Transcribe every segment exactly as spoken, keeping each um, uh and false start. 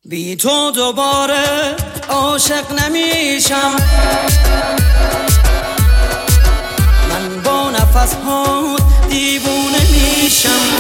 بی تو دوباره عاشق نمیشم، من با نفس ها دیوونه میشم.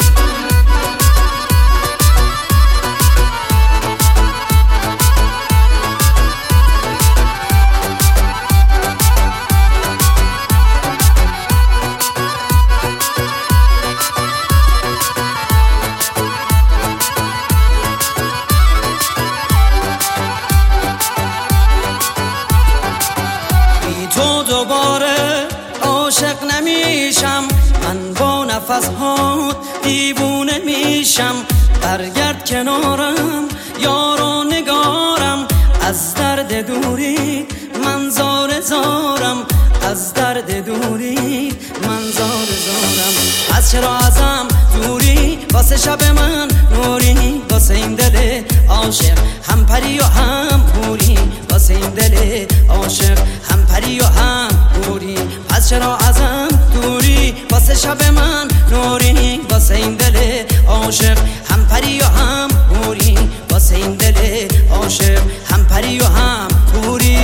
تو دوباره عاشق نمیشم، من با نفس ها دیوونه میشم. برگرد کنارم یارو نگارم، از درد دوری من زار زارم، از درد دوری من زار زارم. از چرا ازم دوری واسه شب من نوری، واسه این دل عاشق هم پری و هم پوری، واسه این دل عاشق هم پری و هم پوری. پس چرا ازم دوری واسه شب من نوری، واسه این دل عاشق هم پری و هم پوری، واسه این دل عاشق هم پری و هم پوری.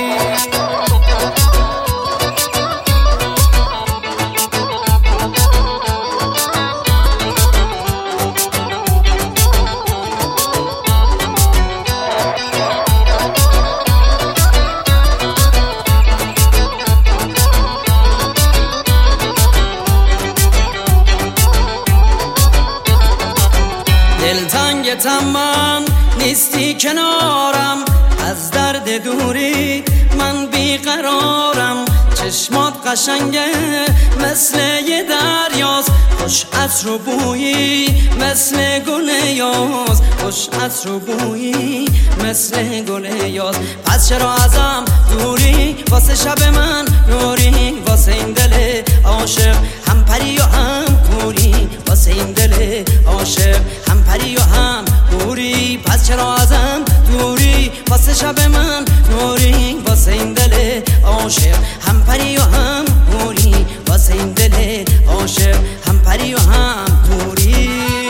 دلتنگتم من نیستی کنارم، از درد دوری من بیقرارم. چشمات قشنگه مثل یه دریاست، خوش عطر و بویی مثل گل یاس، خوش عطر و بویی مثل گل یاس. پس چرا ازم دوری واسه شب من نوری، واسه این دل عاشق هم پری و هم پوری، واسه این دل عاشق هم پری و هم پوری. پس چرا ازم دوری واسه شب من نوری، واسه این دل عاشق هم پری و هم پوری، واسه این دل عاشق هم پری و هم پوری.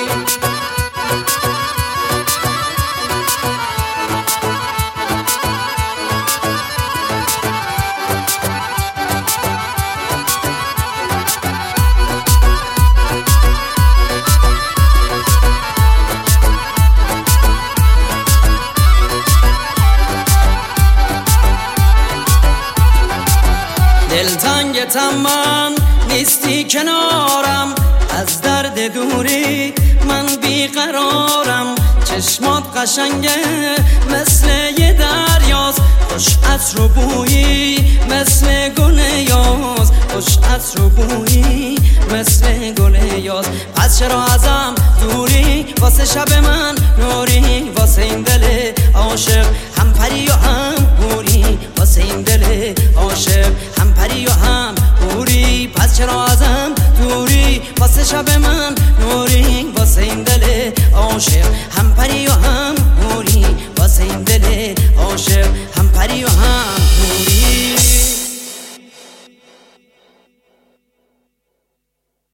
دلتنگتم من نیستی کنارم، از درد دوری من بیقرارم. چشمات قشنگه مثل یه دریاست، خوش عطر و بویی مثل گل یاس، خوش عطر و بویی مثل گل یاس. پس چرا ازم دوری واسه شب من نوری، واسه این دل عاشق هم پری و هم پوری، واسه این دل عاشق هم پری و هم پوری. پس چرا ازم دوری واسه شب من